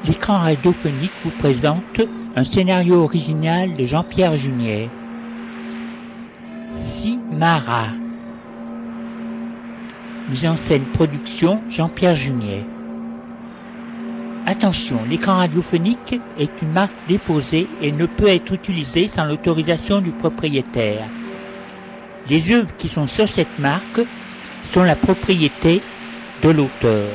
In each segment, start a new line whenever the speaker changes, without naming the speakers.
L'écran radiophonique vous présente un scénario original de Jean-Pierre Junier. Simara. Mise en scène production Jean-Pierre Junier. Attention, l'écran radiophonique est une marque déposée et ne peut être utilisé sans l'autorisation du propriétaire. Les œuvres qui sont sur cette marque sont la propriété de l'auteur.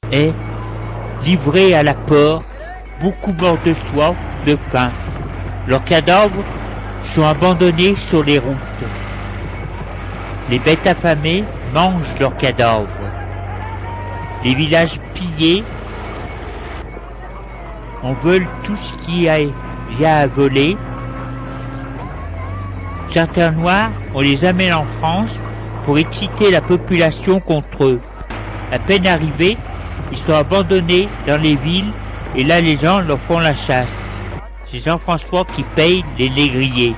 est livré à la peur, beaucoup morts de soif, de faim. Leurs cadavres sont abandonnés sur les routes. Les bêtes affamées mangent leurs cadavres. Les villages pillés en veulent tout ce qui y a à voler. Certains Noirs, on les amène en France pour exciter la population contre eux. À peine arrivés, ils sont abandonnés dans les villes et là les gens leur font la chasse. C'est Jean-François qui paye les négriers.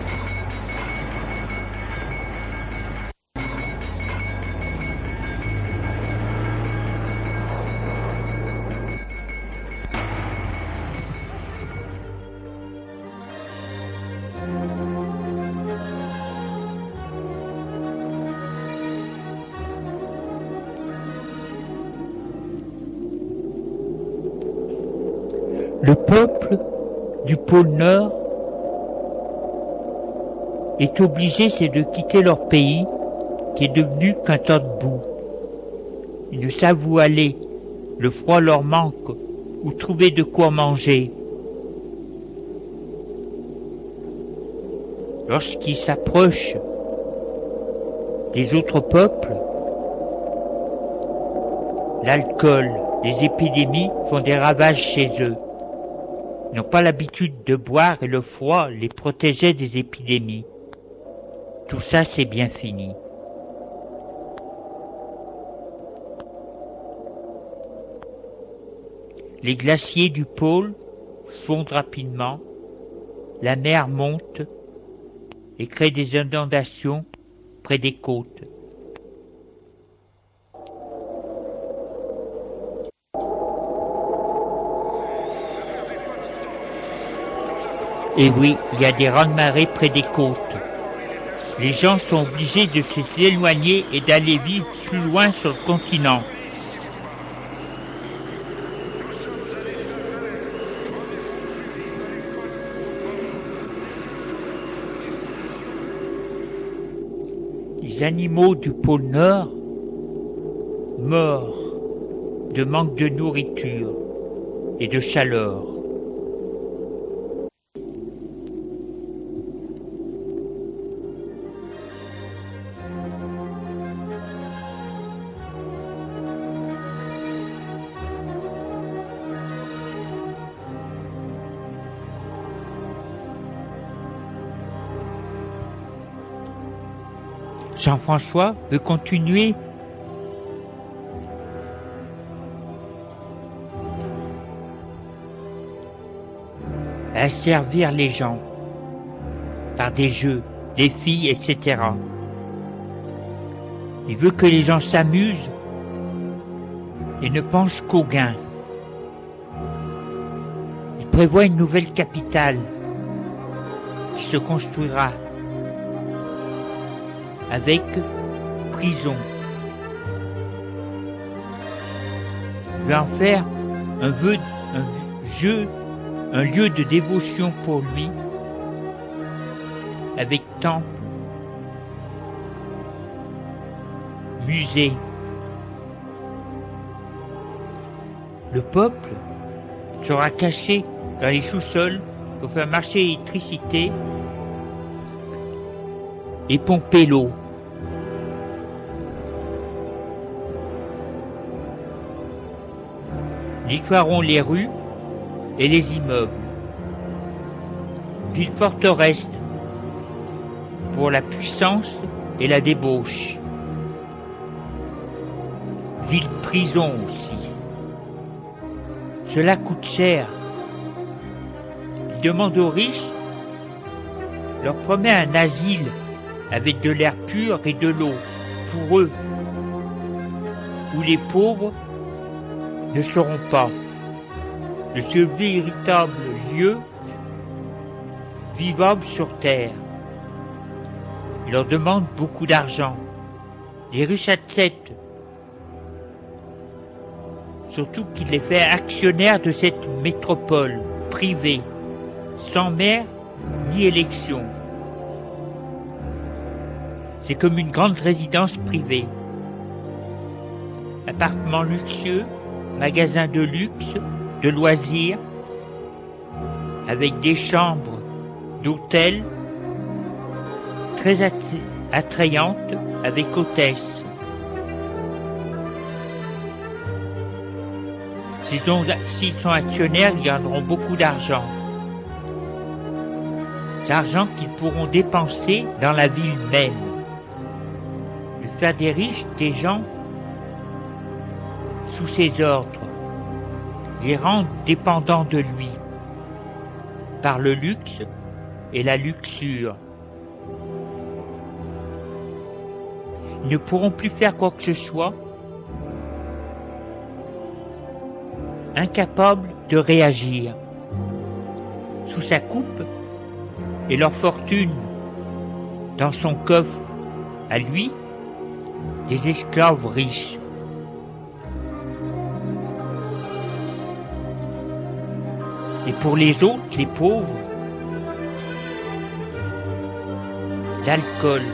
Le peuple du pôle Nord est obligé, c'est de quitter leur pays qui est devenu qu'un tas de boue. Ils ne savent où aller, le froid leur manque, ou trouver de quoi manger. Lorsqu'ils s'approchent des autres peuples, l'alcool, les épidémies font des ravages chez eux. Ils n'ont pas l'habitude de boire et le froid les protégeait des épidémies. Tout ça, c'est bien fini. Les glaciers du pôle fondent rapidement, la mer monte et crée des inondations près des côtes. Et oui, il y a des raz-de-marée près des côtes. Les gens sont obligés de s'éloigner et d'aller vivre plus loin sur le continent. Les animaux du pôle Nord meurent de manque de nourriture et de chaleur. Jean-François veut continuer à servir les gens par des jeux, des filles, etc. Il veut que les gens s'amusent et ne pensent qu'au gain. Il prévoit une nouvelle capitale qui se construira avec prison. Il va en faire un lieu de dévotion pour lui, avec temple, musée. Le peuple sera caché dans les sous-sols pour faire marcher l'électricité et pomper l'eau. Ils nettoieront les rues et les immeubles. Ville forteresse pour la puissance et la débauche. Ville prison aussi. Cela coûte cher. Ils demandent aux riches, leur promet un asile avec de l'air pur et de l'eau pour eux, où les pauvres ne seront pas. De ce véritable lieu vivable sur terre. Il leur demande beaucoup d'argent. Les riches acceptent, surtout qu'il les fait actionnaires de cette métropole privée, sans maire ni élection. C'est comme une grande résidence privée. Appartements luxueux, magasin de luxe, de loisirs, avec des chambres d'hôtel très attrayantes, avec hôtesse. S'ils sont actionnaires, ils gagneront beaucoup d'argent. L'argent qu'ils pourront dépenser dans la ville même. De faire des riches des gens sous ses ordres, les rendre dépendants de lui, par le luxe et la luxure. Ils ne pourront plus faire quoi que ce soit, incapables de réagir. Sous sa coupe et leur fortune dans son coffre, à lui, des esclaves riches. Et pour les autres, les pauvres, l'alcool.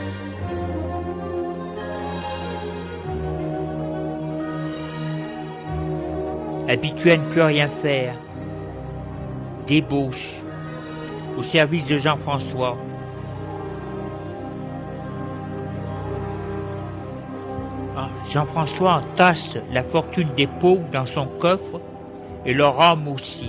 Habitués à ne plus rien faire, débauche, au service de Jean-François. Jean-François entasse la fortune des pauvres dans son coffre et leur âme aussi.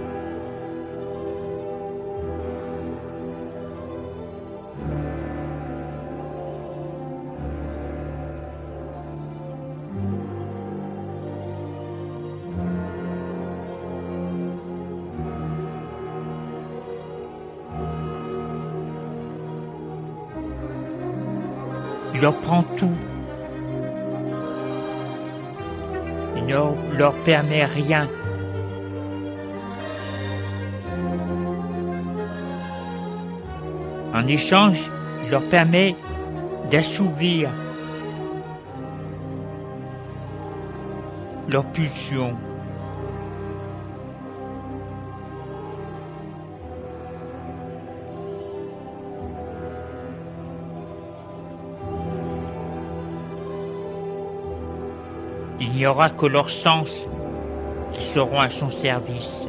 Il leur prend tout. Il ne leur permet rien. En échange, il leur permet d'assouvir leurs pulsions. Il n'y aura que leurs sens qui seront à son service.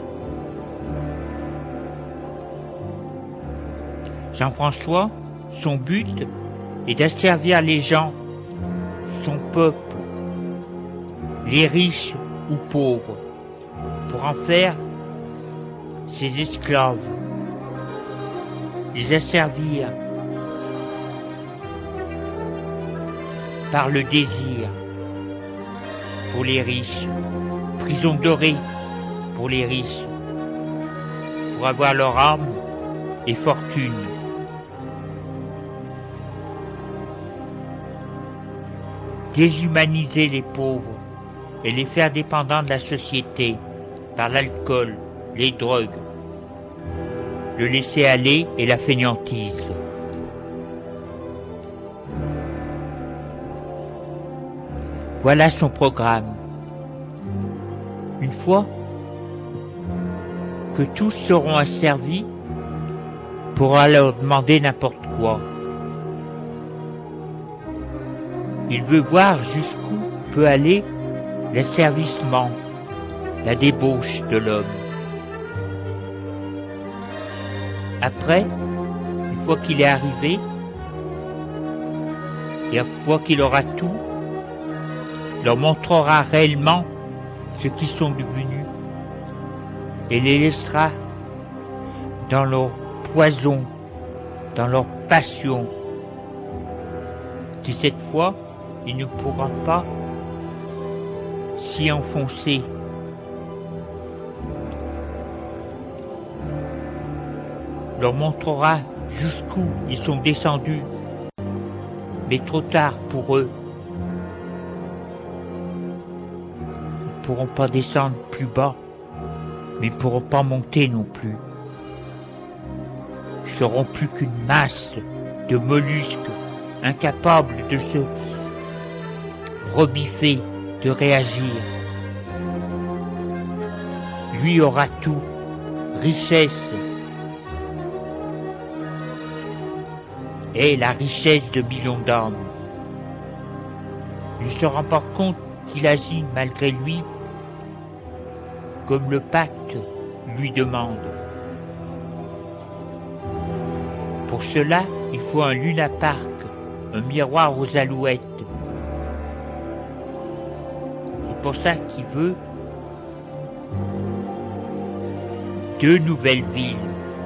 Jean-François, son but est d'asservir les gens, son peuple, les riches ou pauvres, pour en faire ses esclaves, les asservir par le désir. Pour les riches, prison dorée pour les riches, pour avoir leur âme et fortune. Déshumaniser les pauvres et les faire dépendants de la société par l'alcool, les drogues, le laisser-aller et la fainéantise. Voilà son programme. Une fois que tous seront asservis, pourra leur demander n'importe quoi. Il veut voir jusqu'où peut aller l'asservissement, la débauche de l'homme. Après, une fois qu'il est arrivé, et une fois qu'il aura tout, leur montrera réellement ce qu'ils sont devenus et les laissera dans leur poison, dans leur passion, qui cette fois, il ne pourra pas s'y enfoncer. Leur montrera jusqu'où ils sont descendus, mais trop tard pour eux. Ils ne pourront pas descendre plus bas, mais ils ne pourront pas monter non plus. Ils seront plus qu'une masse de mollusques incapables de se rebiffer, de réagir. Lui aura tout, richesse, et la richesse de millions d'âmes. Il ne se rend pas compte qu'il agit malgré lui comme le pacte lui demande. Pour cela, il faut un lunapark, un miroir aux alouettes. C'est pour ça qu'il veut 2 nouvelles villes.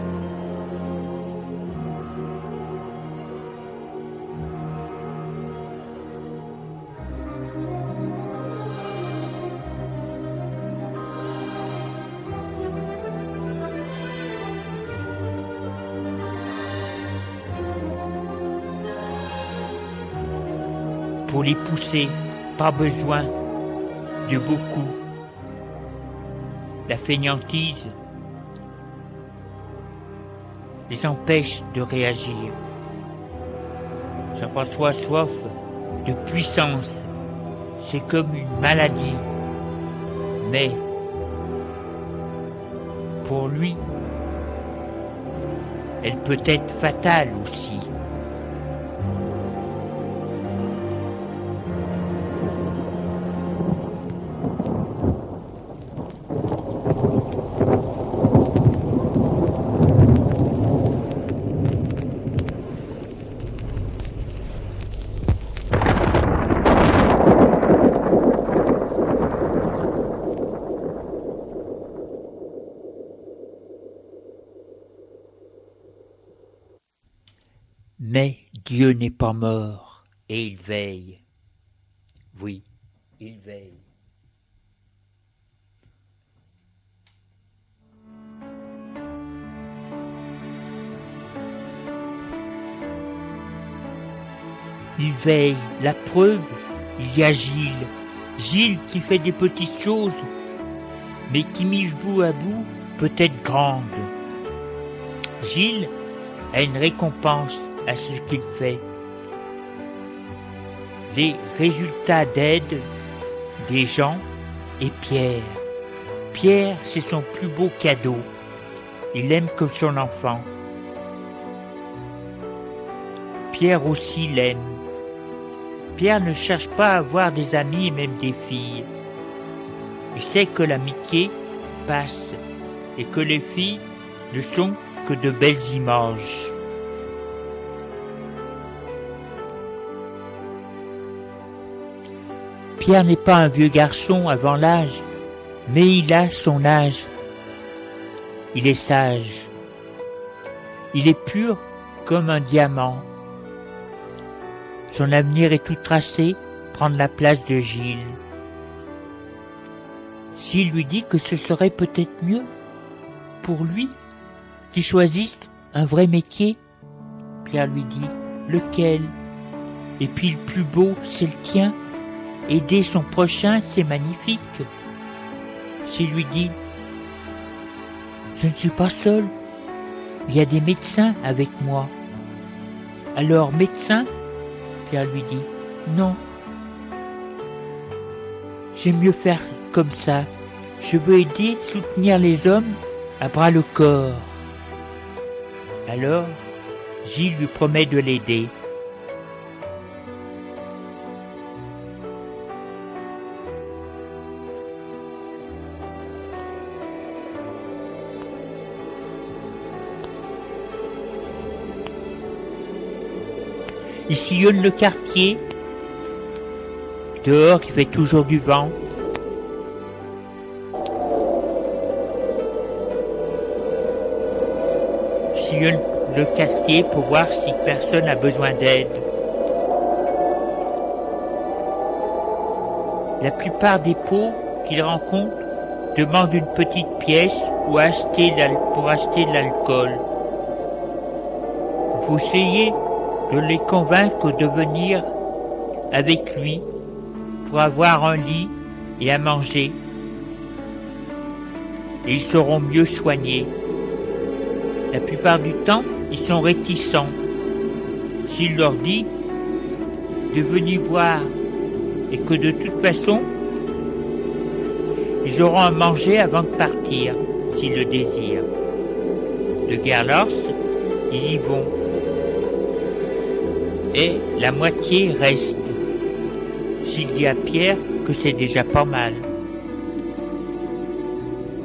Pour les pousser, pas besoin de beaucoup. La fainéantise les empêche de réagir. Jean-François a soif de puissance. C'est comme une maladie. Mais pour lui, elle peut être fatale aussi. Mais Dieu n'est pas mort, et il veille. Oui, il veille. Il veille. La preuve, il y a Gilles. Gilles qui fait des petites choses, mais qui mise bout à bout peut être grande. Gilles a une récompense à ce qu'il fait. Les résultats d'aide des gens et Pierre. Pierre, c'est son plus beau cadeau. Il aime comme son enfant. Pierre aussi l'aime. Pierre ne cherche pas à avoir des amis et même des filles. Il sait que l'amitié passe et que les filles ne sont que de belles images. Pierre n'est pas un vieux garçon avant l'âge, mais il a son âge. Il est sage. Il est pur comme un diamant. Son avenir est tout tracé, prendre la place de Gilles. Gilles lui dit que ce serait peut-être mieux pour lui qu'il choisisse un vrai métier. Pierre lui dit « Lequel ? Et puis le plus beau, c'est le tien. Aider son prochain, c'est magnifique. » Gilles lui dit « Je ne suis pas seul. Il y a des médecins avec moi. » Alors, médecin ? Pierre lui dit « Non. J'aime mieux faire comme ça. Je veux aider, soutenir les hommes à bras le corps. » Alors, Gilles lui promet de l'aider. Il sillonne le quartier. Dehors, il fait toujours du vent. Il sillonne le quartier pour voir si personne a besoin d'aide. La plupart des pauvres qu'il rencontre demandent une petite pièce pour acheter de l'alcool. Il faut essayer de les convaincre de venir avec lui pour avoir un lit et à manger. Et ils seront mieux soignés. La plupart du temps, ils sont réticents. S'il leur dit de venir voir et que de toute façon, ils auront à manger avant de partir, s'ils le désirent. De guerre l'os, ils y vont. Et la moitié reste. S'il dit à Pierre que c'est déjà pas mal.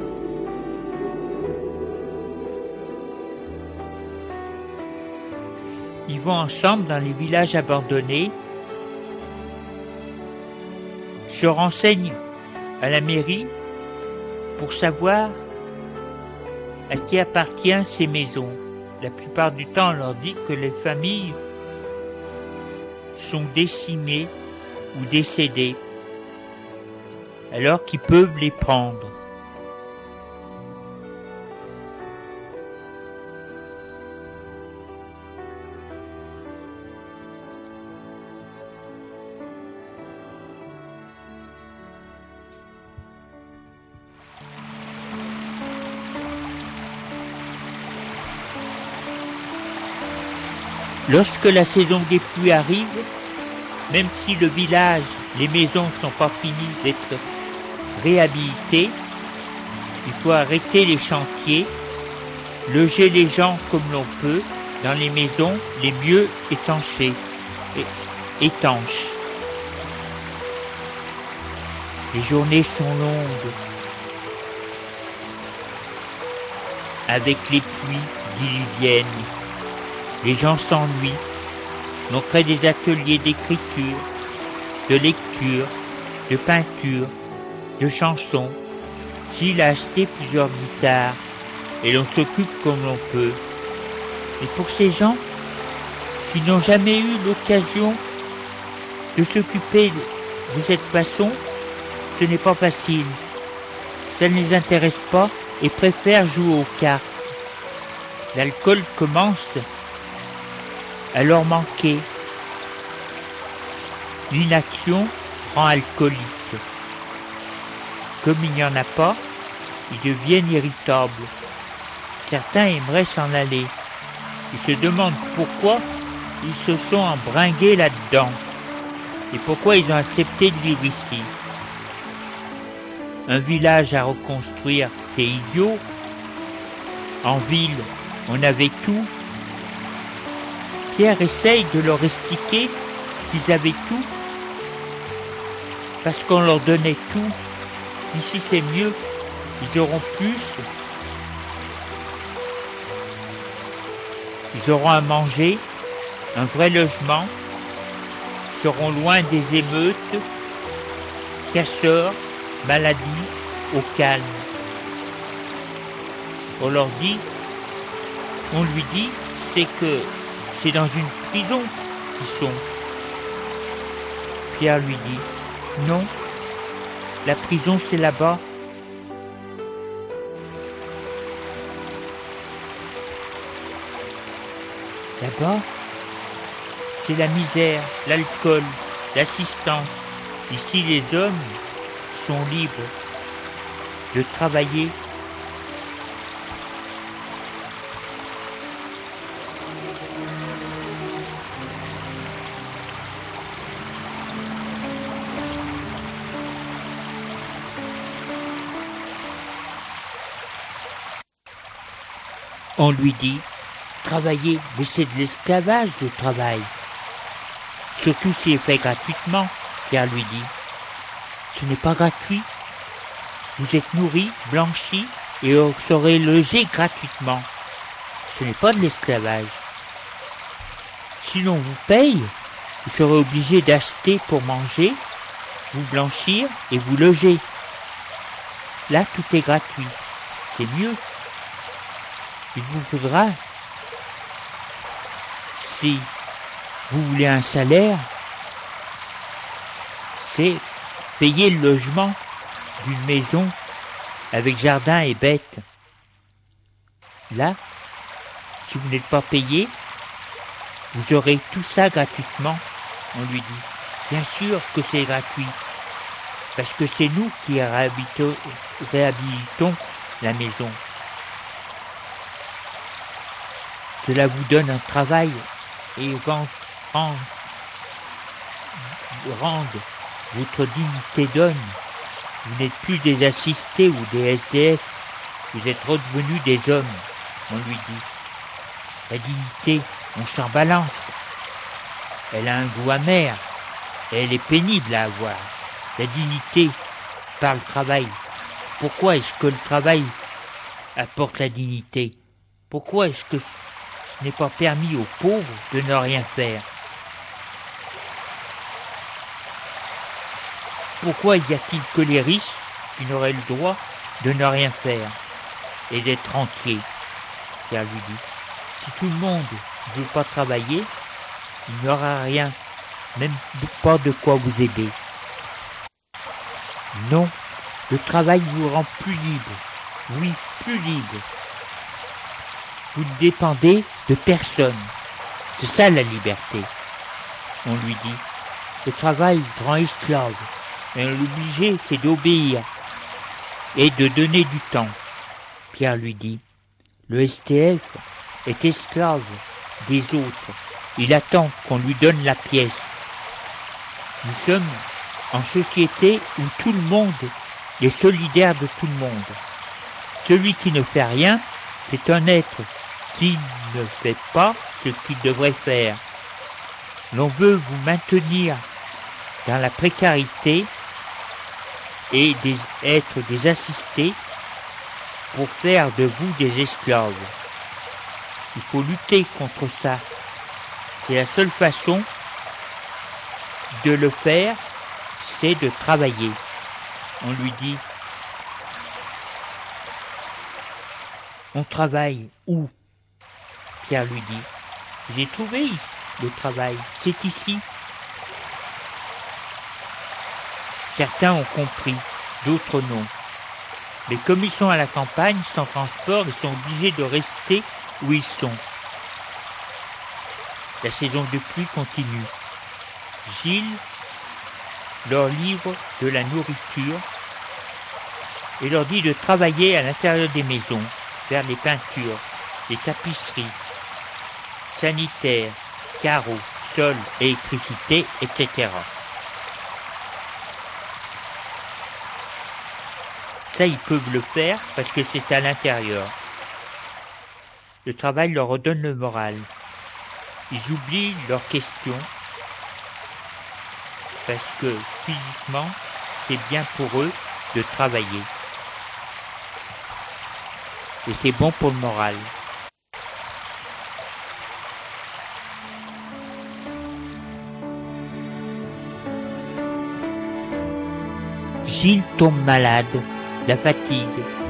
Ils vont ensemble dans les villages abandonnés, se renseignent à la mairie pour savoir à qui appartiennent ces maisons. La plupart du temps, on leur dit que les familles sont décimées ou décédées, alors qu'ils peuvent les prendre. Lorsque la saison des pluies arrive, même si le village, les maisons ne sont pas finies d'être réhabilitées, il faut arrêter les chantiers, loger les gens comme l'on peut dans les maisons les mieux étanchées. Les journées sont longues, avec les pluies diluviennes. Les gens s'ennuient. On crée des ateliers d'écriture, de lecture, de peinture, de chansons. Gilles a acheté plusieurs guitares et l'on s'occupe comme l'on peut. Et pour ces gens qui n'ont jamais eu l'occasion de s'occuper de cette façon, ce n'est pas facile. Ça ne les intéresse pas et préfèrent jouer aux cartes. L'alcool commence à leur manquer. L'inaction rend alcoolique. Comme il n'y en a pas, ils deviennent irritables. Certains aimeraient s'en aller. Ils se demandent pourquoi ils se sont embringués là-dedans et pourquoi ils ont accepté de vivre ici. Un village à reconstruire, c'est idiot. En ville, on avait tout. Pierre essaye de leur expliquer qu'ils avaient tout, parce qu'on leur donnait tout. D'ici c'est mieux, ils auront plus, ils auront à manger, un vrai logement, seront loin des émeutes, casseurs, maladies, au calme. On lui dit, c'est que c'est dans une prison qu'ils sont. Pierre lui dit, non, la prison c'est là-bas. Là-bas, c'est la misère, l'alcool, l'assistance. Ici, les hommes sont libres de travailler. On lui dit, travailler, mais c'est de l'esclavage le travail. Surtout s'il est fait gratuitement, Pierre lui dit. Ce n'est pas gratuit. Vous êtes nourris, blanchis, et vous serez logés gratuitement. Ce n'est pas de l'esclavage. Si l'on vous paye, vous serez obligé d'acheter pour manger, vous blanchir et vous loger. Là, tout est gratuit. C'est mieux. Il vous faudra, si vous voulez un salaire, c'est payer le logement d'une maison avec jardin et bêtes. Là, si vous n'êtes pas payé, vous aurez tout ça gratuitement, on lui dit. Bien sûr que c'est gratuit, parce que c'est nous qui réhabilitons la maison. Cela vous donne un travail et rende votre dignité d'homme. Vous n'êtes plus des assistés ou des SDF, vous êtes redevenus des hommes, on lui dit. La dignité, on s'en balance. Elle a un goût amer, et elle est pénible à avoir. La dignité par le travail. Pourquoi est-ce que le travail apporte la dignité? Pourquoi est-ce que ce n'est pas permis aux pauvres de ne rien faire. Pourquoi y a-t-il que les riches qui n'auraient le droit de ne rien faire et d'être entiers? Pierre lui dit. Si tout le monde ne veut pas travailler, il n'y aura rien, même pas de quoi vous aider. Non, le travail vous rend plus libre. Oui, plus libre. Vous ne dépendez de personne. C'est ça la liberté. On lui dit. Le travail rend esclave. Et l'obligé, c'est d'obéir et de donner du temps. Pierre lui dit. Le STF est esclave des autres. Il attend qu'on lui donne la pièce. Nous sommes en société où tout le monde est solidaire de tout le monde. Celui qui ne fait rien, c'est un être qui ne fait pas ce qu'il devrait faire. L'on veut vous maintenir dans la précarité et être des assistés pour faire de vous des esclaves. Il faut lutter contre ça. C'est la seule façon de le faire, c'est de travailler. On lui dit, on travaille où? Pierre lui dit, j'ai trouvé le travail, c'est ici. Certains ont compris, d'autres non. Mais comme ils sont à la campagne, sans transport, ils sont obligés de rester où ils sont. La saison de pluie continue. Gilles leur livre de la nourriture et leur dit de travailler à l'intérieur des maisons, faire les peintures, les tapisseries, sanitaires, carreaux, sol, électricité, etc. Ça, ils peuvent le faire parce que c'est à l'intérieur. Le travail leur redonne le moral. Ils oublient leurs questions parce que physiquement, c'est bien pour eux de travailler. Et c'est bon pour le moral. Gilles tombe malade, la fatigue.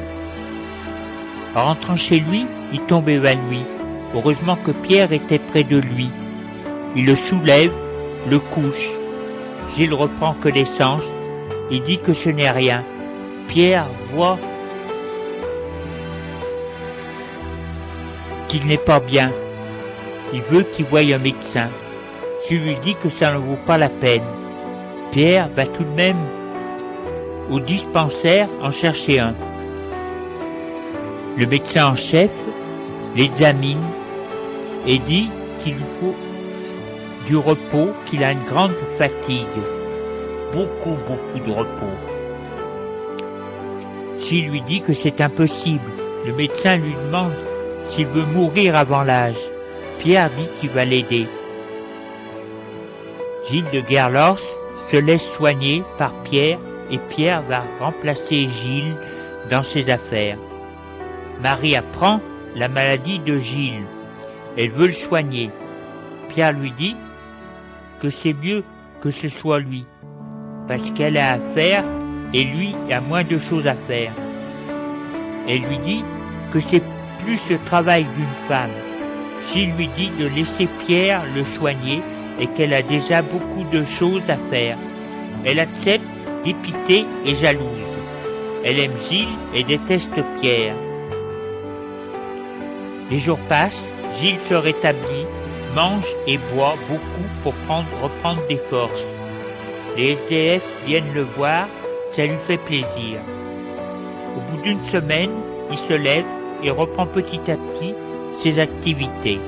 En rentrant chez lui, il tombe évanoui. Heureusement que Pierre était près de lui. Il le soulève, le couche. Gilles reprend connaissance et dit que ce n'est rien. Pierre voit qu'il n'est pas bien. Il veut qu'il voie un médecin. Gilles lui dit que ça ne vaut pas la peine. Pierre va tout de même au dispensaire en chercher un. Le médecin en chef l'examine et dit qu'il lui faut du repos, qu'il a une grande fatigue. Beaucoup de repos. Gilles lui dit que c'est impossible. Le médecin lui demande s'il veut mourir avant l'âge. Pierre dit qu'il va l'aider. Gilles de Guerlos se laisse soigner par Pierre et Pierre va remplacer Gilles dans ses affaires. Marie apprend la maladie de Gilles. Elle veut le soigner. Pierre lui dit que c'est mieux que ce soit lui, parce qu'elle a à faire et lui a moins de choses à faire. Elle lui dit que c'est plus le travail d'une femme. Gilles lui dit de laisser Pierre le soigner et qu'elle a déjà beaucoup de choses à faire. Elle accepte, dépitée et jalouse. Elle aime Gilles et déteste Pierre. Les jours passent, Gilles se rétablit, mange et boit beaucoup pour reprendre des forces. Les SDF viennent le voir, ça lui fait plaisir. Au bout d'une semaine, il se lève et reprend petit à petit ses activités.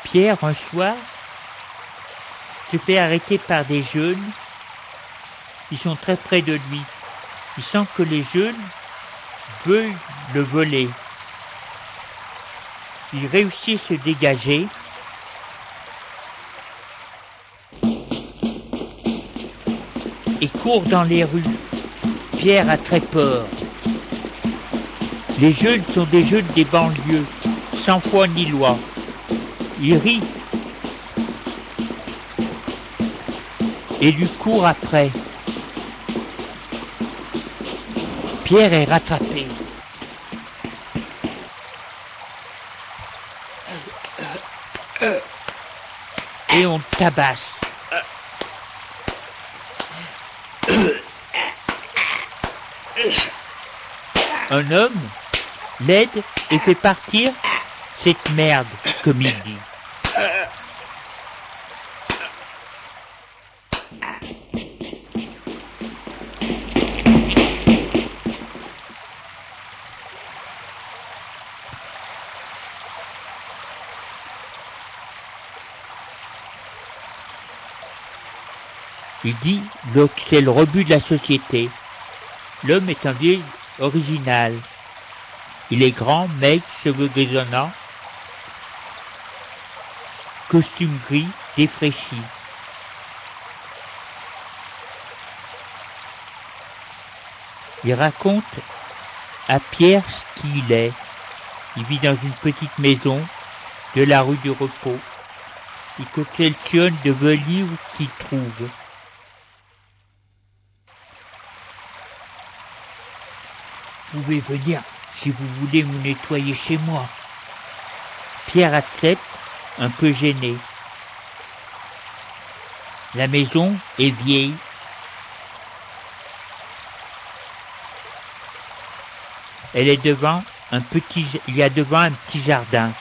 Pierre, un soir, se fait arrêter par des jeunes qui sont très près de lui. Il sent que les jeunes veulent le voler. Il réussit à se dégager et court dans les rues. Pierre a très peur. Les jeunes sont des jeunes des banlieues, sans foi ni loi. Il rit et lui court après. Pierre est rattrapé. Et on le tabasse. Un homme l'aide et fait partir cette merde, comme il dit. Il dit que c'est le rebut de la société. L'homme est un vieux original. Il est grand, maigre, cheveux grisonnants, costume gris, défraîchi. Il raconte à Pierre ce qu'il est. Il vit dans une petite maison de la rue du Repos. Il collectionne de vieux livres qu'il trouve. Vous pouvez venir si vous voulez vous nettoyer chez moi. Pierre accepte, un peu gêné. La maison est vieille. Il y a devant un petit jardin.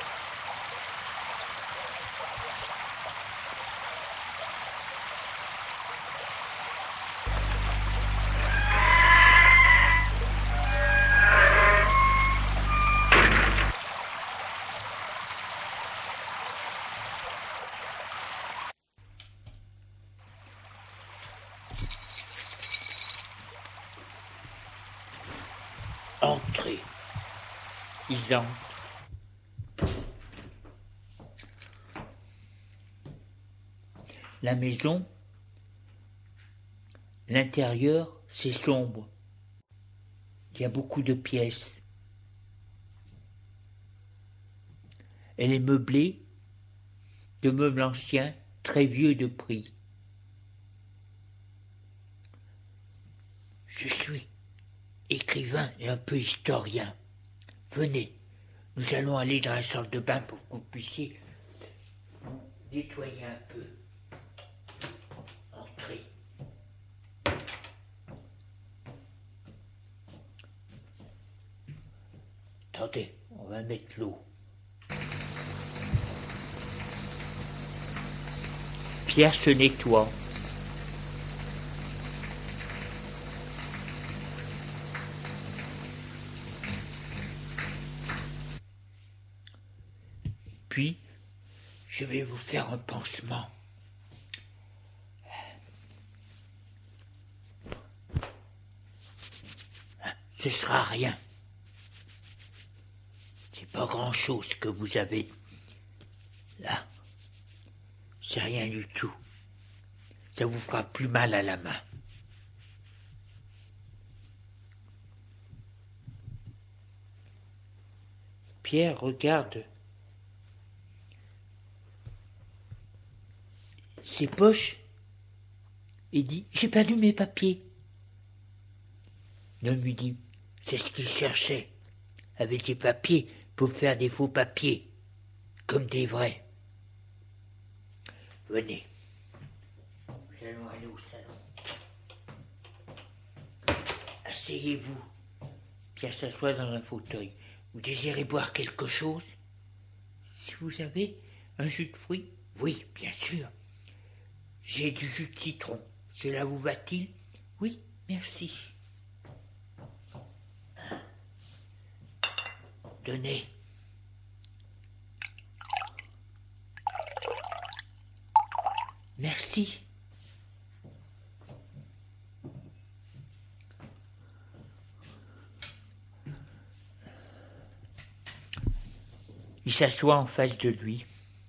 Entrez. Ils entrent. La maison, l'intérieur, c'est sombre. Il y a beaucoup de pièces. Elle est meublée de meubles anciens, très vieux de prix. Je suis écrivain et un peu historien. Venez, nous allons aller dans la salle de bain pour que vous puissiez vous nettoyer un peu. Entrez. Attendez, on va mettre l'eau. Pierre se nettoie. Puis, je vais vous faire un pansement. Ce sera rien. C'est pas grand-chose que vous avez là. C'est rien du tout. Ça vous fera plus mal à la main. Pierre regarde ses poches et dit « J'ai perdu mes papiers ». L'homme lui dit « C'est ce qu'il cherchait, avec des papiers pour faire des faux papiers, comme des vrais. Venez, nous allons aller au salon. Asseyez-vous. » Pierre s'assoit dans un fauteuil. « Vous désirez boire quelque chose ? Si vous avez un jus de fruits ? Oui, bien sûr. J'ai du jus de citron. Cela vous va-t-il ? Oui, merci. Donnez. Merci. Il s'assoit en face de lui.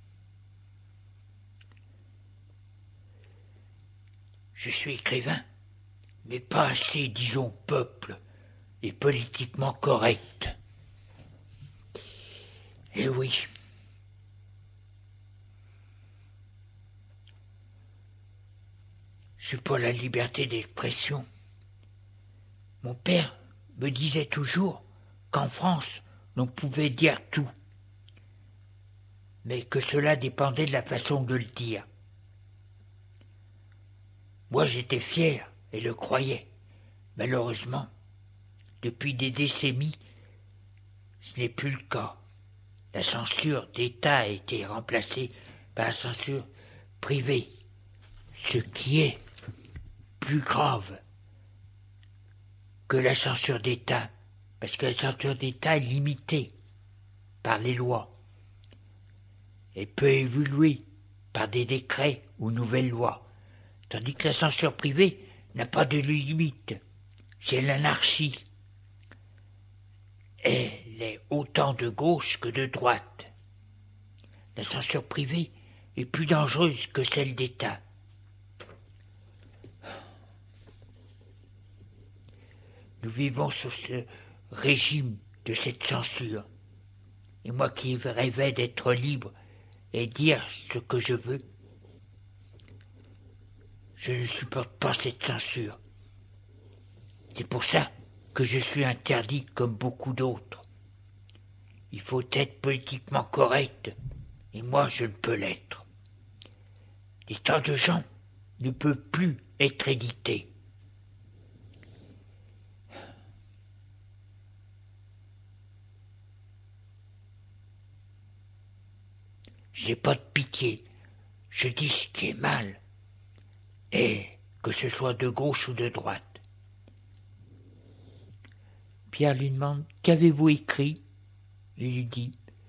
Je suis écrivain, mais pas assez, disons, peuple et politiquement correct. Eh oui. Je suis pour la liberté d'expression. Mon père me disait toujours qu'en France, l'on pouvait dire tout, mais que cela dépendait de la façon de le dire. Moi, j'étais fier et le croyais. Malheureusement, depuis des décennies, ce n'est plus le cas. La censure d'État a été remplacée par la censure privée, ce qui est plus grave que la censure d'État, parce que la censure d'État est limitée par les lois et peut évoluer par des décrets ou nouvelles lois, tandis que la censure privée n'a pas de limite, c'est l'anarchie. Elle est autant de gauche que de droite. La censure privée est plus dangereuse que celle d'État. Nous vivons sous ce régime de cette censure. Et moi qui rêvais d'être libre et dire ce que je veux, je ne supporte pas cette censure. C'est pour ça que je suis interdit comme beaucoup d'autres. Il faut être politiquement correct, et moi je ne peux l'être. Des tas de gens ne peuvent plus être édités. J'ai pas de pitié, je dis ce qui est mal, et que ce soit de gauche ou de droite. Pierre lui demande « Qu'avez-vous écrit ?» Il lui dit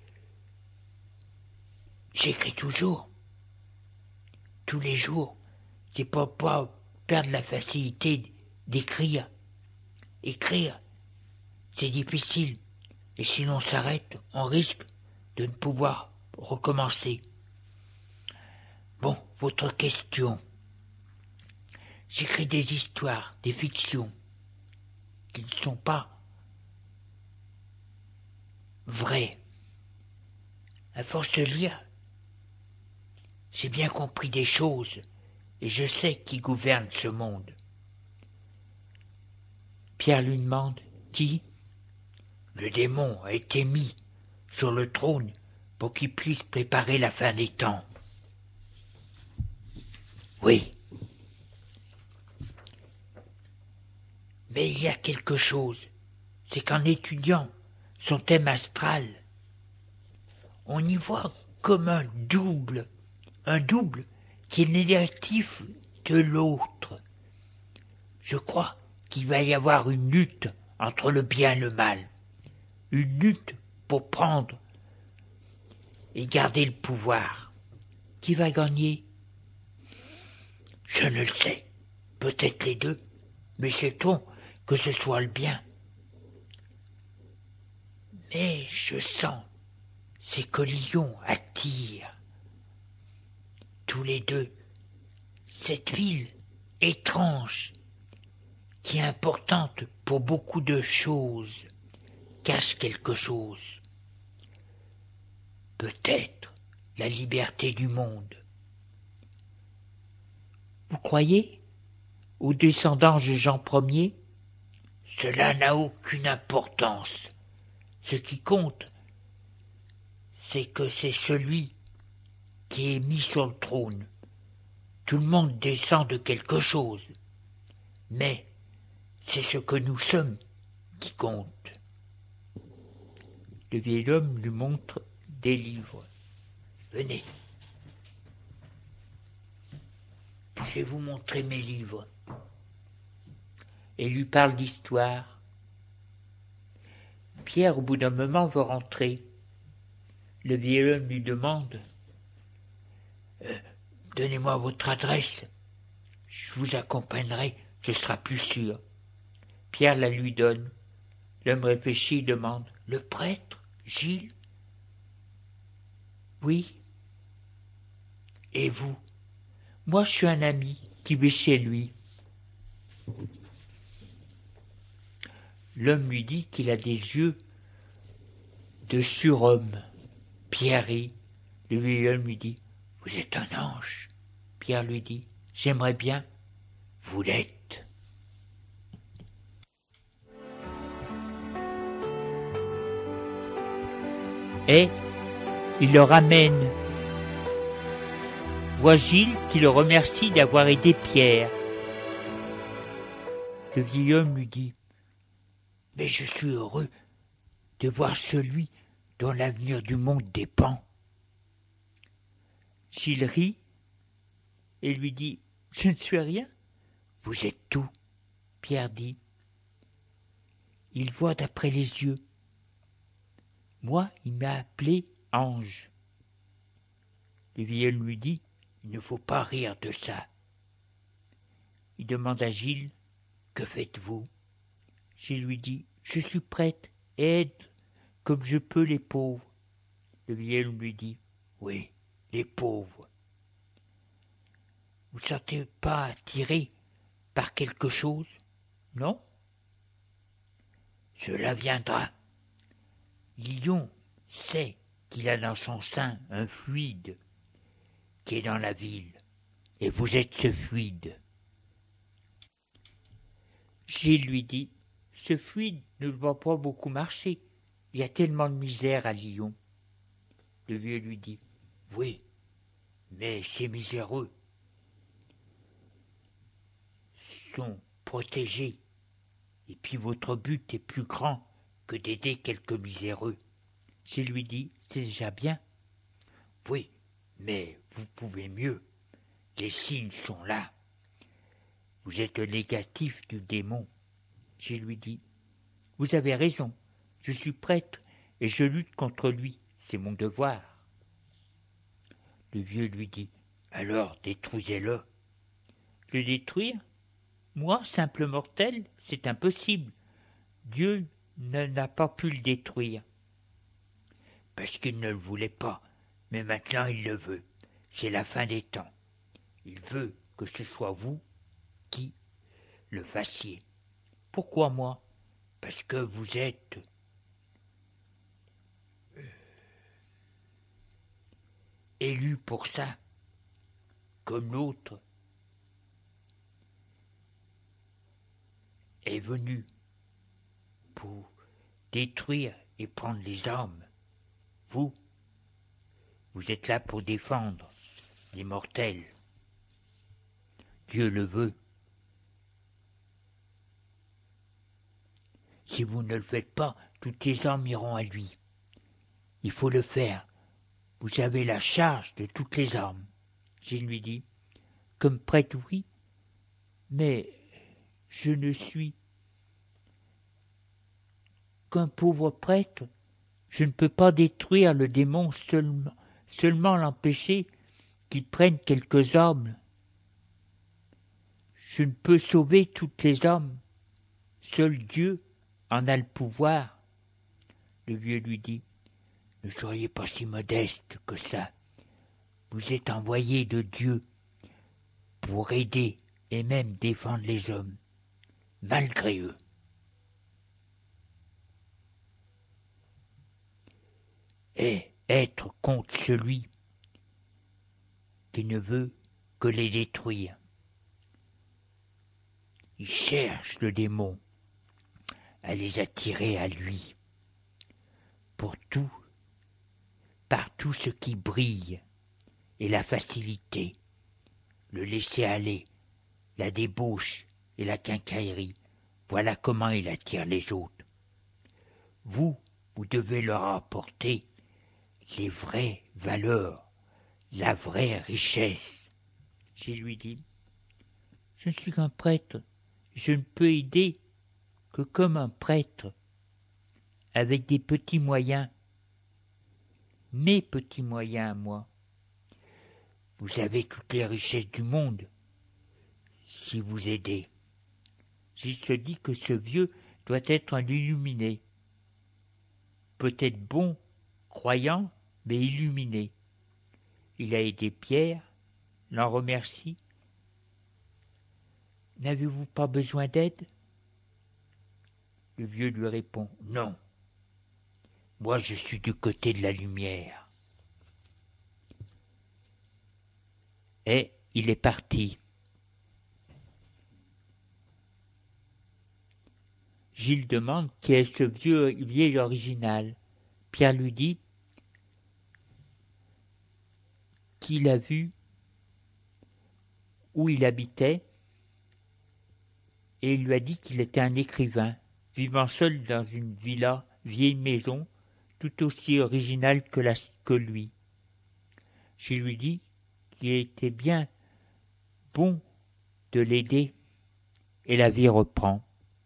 « J'écris toujours, tous les jours. C'est pour pas perdre la facilité d'écrire. Écrire, c'est difficile, et si l'on s'arrête, on risque de ne pouvoir recommencer. Bon, votre question. J'écris des histoires, des fictions, qui ne sont pas vraies. À force de lire, j'ai bien compris des choses, et je sais qui gouverne ce monde. Pierre lui demande qui. Le démon a été mis sur le trône pour qu'il puisse préparer la fin des temps. Oui. Mais il y a quelque chose, c'est qu'en étudiant son thème astral, on y voit comme un double qui est négatif de l'autre. Je crois qu'il va y avoir une lutte entre le bien et le mal, une lutte pour prendre et garder le pouvoir. Qui va gagner? Je ne le sais, peut-être les deux, mais sait-on que ce soit le bien? Mais je sens ces collisions attirent tous les deux cette ville étrange qui est importante pour beaucoup de choses, cache quelque chose. Peut-être la liberté du monde. Vous croyez aux descendants de Jean Ier? Cela n'a aucune importance. Ce qui compte, c'est que c'est celui qui est mis sur le trône. Tout le monde descend de quelque chose, mais c'est ce que nous sommes qui compte. Le vieil homme lui montre des livres. Venez. Je vais vous montrer mes livres. Et lui parle d'histoire. Pierre, au bout d'un moment, veut rentrer. Le vieil homme lui demande Donnez-moi votre adresse. Je vous accompagnerai, ce sera plus sûr. Pierre la lui donne. L'homme réfléchit et demande. Le prêtre, Gilles? Oui. Et vous? Moi, je suis un ami qui vit chez lui. L'homme lui dit qu'il a des yeux de surhomme. Pierre rit. Le vieil homme lui dit, vous êtes un ange. Pierre lui dit, j'aimerais bien. Vous l'êtes. Et il le ramène. Voit Gilles qui le remercie d'avoir aidé Pierre. Le vieil homme lui dit, mais je suis heureux de voir celui dont l'avenir du monde dépend. Gilles rit et lui dit, je ne suis rien. Vous êtes tout. Pierre dit, il voit d'après les yeux. Moi, il m'a appelé ange. Le vieil homme lui dit, il ne faut pas rire de ça. Il demande à Gilles, que faites-vous? Gilles lui dit, je suis prêtre et aide comme je peux les pauvres. Le vieil homme lui dit, oui, les pauvres. Vous ne sentez pas attiré par quelque chose? Non? Cela viendra. Lion sait qu'il a dans son sein un fluide qui est dans la ville, et vous êtes ce fluide. Gilles lui dit, ce fluide ne va pas beaucoup marcher, il y a tellement de misère à Lyon. Le vieux lui dit, oui, mais ces miséreux sont protégés, et puis votre but est plus grand que d'aider quelques miséreux. Gilles lui dit, c'est déjà bien. Oui, mais vous pouvez mieux. Les signes sont là. Vous êtes le négatif du démon. Je lui dis, vous avez raison, je suis prêtre et je lutte contre lui, c'est mon devoir. Le vieux lui dit, alors détruisez-le. Le détruire? Moi, simple mortel, c'est impossible. Dieu n'a pas pu le détruire. Parce qu'il ne le voulait pas, mais maintenant il le veut. C'est la fin des temps. Il veut que ce soit vous qui le fassiez. Pourquoi moi? Parce que vous êtes élu pour ça, comme l'autre est venu pour détruire et prendre les armes. Vous êtes là pour défendre les mortels. Dieu le veut. Si vous ne le faites pas, toutes les armes iront à lui. Il faut le faire. Vous avez la charge de toutes les armes. Je lui dis, comme prêtre, oui, mais je ne suis qu'un pauvre prêtre. Je ne peux pas détruire le démon, seulement l'empêcher qu'il prenne quelques armes. Je ne peux sauver toutes les âmes. Seul Dieu en a le pouvoir. Le vieux lui dit, ne soyez pas si modeste que ça. Vous êtes envoyé de Dieu pour aider et même défendre les hommes, malgré eux. Et être contre celui qui ne veut que les détruire. Il cherche le démon à les attirer à lui. Pour tout, par tout ce qui brille, et la facilité, le laisser-aller, la débauche et la quincaillerie, voilà comment il attire les autres. Vous devez leur apporter les vraies valeurs, la vraie richesse. Je lui dis, je ne suis qu'un prêtre, je ne peux aider que comme un prêtre, avec des petits moyens, mes petits moyens à moi. Vous avez toutes les richesses du monde, si vous aidez. Gilles se dit que ce vieux doit être un illuminé. Peut-être bon, croyant, mais illuminé. Il a aidé Pierre, l'en remercie. N'avez-vous pas besoin d'aide? Le vieux lui répond, non. Moi, je suis du côté de la lumière. Et il est parti. Gilles demande qui est ce vieil original. Pierre lui dit qu'il a vu où il habitait et il lui a dit qu'il était un écrivain, vivant seul dans une vieille maison, tout aussi originale que lui. Je lui dis qu'il était bien bon de l'aider et la vie reprend.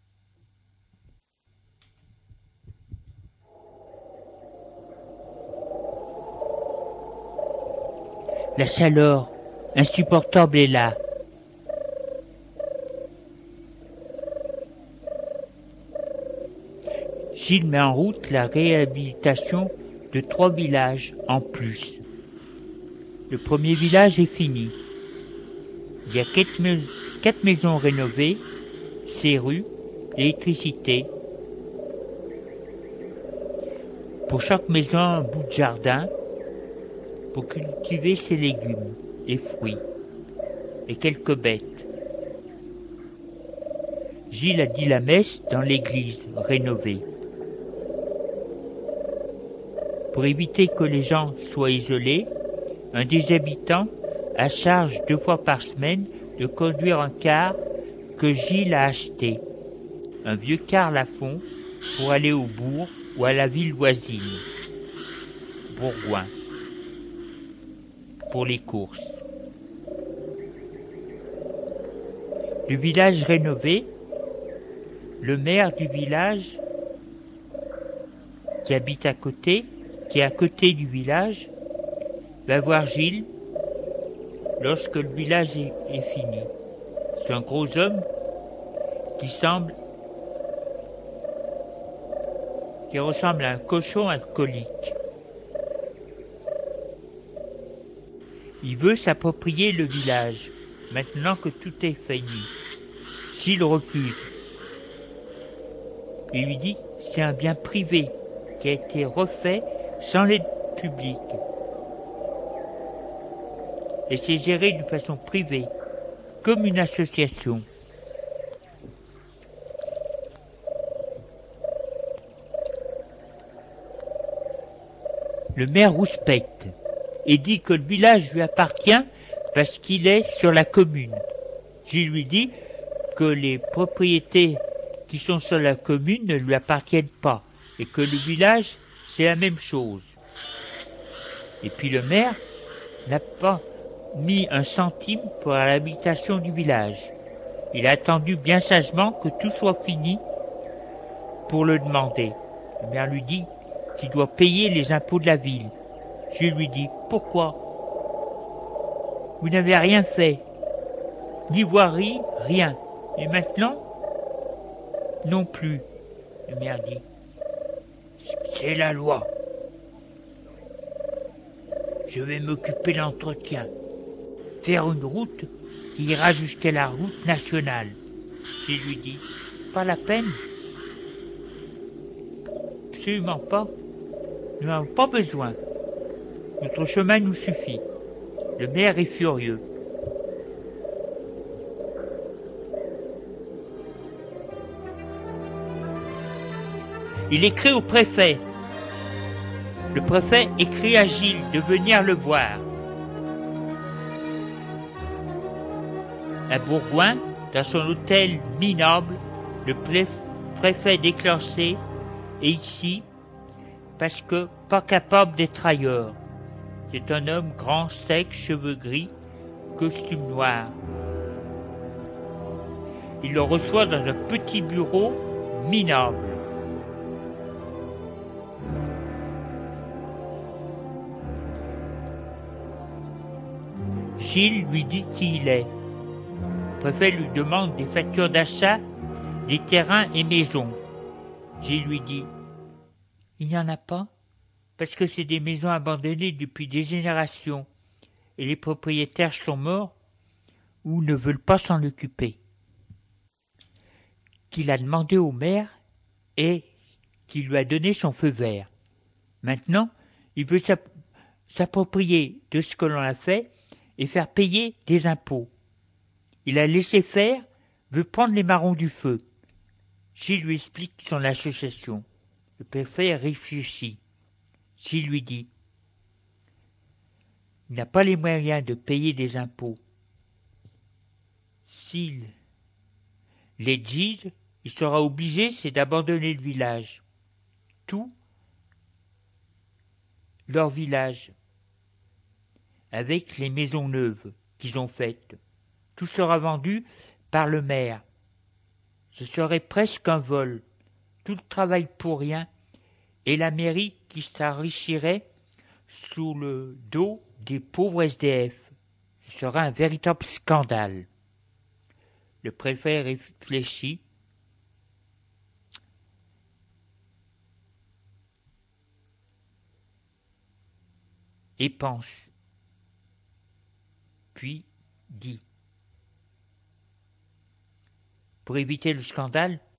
La chaleur insupportable est là. Gilles met en route la réhabilitation de 3 villages en plus. Le premier village est fini. Il y a 4 maisons rénovées, 6 rues, l'électricité. Pour chaque maison, un bout de jardin pour cultiver ses légumes et fruits, et quelques bêtes. Gilles a dit la messe dans l'église rénovée. Pour éviter que les gens soient isolés, un des habitants a charge 2 fois par semaine de conduire un car que Gilles a acheté, un vieux car Lafon, pour aller au bourg ou à la ville voisine, Bourgoin, pour les courses. Le village rénové, le maire du village qui habite à côté, qui est à côté du village, va voir Gilles lorsque le village est fini. C'est un gros homme qui ressemble à un cochon alcoolique. Il veut s'approprier le village, maintenant que tout est fini. Gilles refuse. Il lui dit que c'est un bien privé qui a été refait sans l'aide publique. Et c'est géré d'une façon privée, comme une association. Le maire rouspète et dit que le village lui appartient parce qu'il est sur la commune. Gilles lui dit que les propriétés qui sont sur la commune ne lui appartiennent pas et que le village, c'est la même chose. Et puis le maire n'a pas mis un centime pour l'habitation du village. Il a attendu bien sagement que tout soit fini pour le demander. Le maire lui dit qu'il doit payer les impôts de la ville. Je lui dis « Pourquoi ? Vous n'avez rien fait. Ni voirie, rien. Et maintenant ? Non plus. » Le maire dit « C'est la loi. Je vais m'occuper de l'entretien. Faire une route qui ira jusqu'à la route nationale. » Je lui dis « Pas la peine. Absolument pas. Nous n'avons pas besoin. Notre chemin nous suffit. » Le maire est furieux. Il écrit au préfet. Le préfet écrit à Gilles de venir le voir. À Bourgoin, dans son hôtel minable, le préfet déclenché est ici parce que pas capable d'être ailleurs. C'est un homme grand, sec, cheveux gris, costume noir. Il le reçoit dans un petit bureau minable. Gilles lui dit qui il est. Le préfet lui demande des factures d'achat des terrains et maisons. Gilles lui dit « Il n'y en a pas, parce que c'est des maisons abandonnées depuis des générations et les propriétaires sont morts ou ne veulent pas s'en occuper. » Qu'il a demandé au maire et qui lui a donné son feu vert. Maintenant, il veut s'approprier de ce que l'on a fait et faire payer des impôts. Il a laissé faire, veut prendre les marrons du feu. Gilles lui explique son association. Le préfet réfléchit. Gilles lui dit « Il n'a pas les moyens de payer des impôts. S'il les dit, il sera obligé, c'est d'abandonner le village. Tout leur village, avec les maisons neuves qu'ils ont faites. Tout sera vendu par le maire. Ce serait presque un vol. Tout le travail pour rien et la mairie qui s'enrichirait sous le dos des pauvres SDF. Ce serait un véritable scandale. » Le préfet réfléchit. Et pense. Puis dit. Pour éviter le scandale,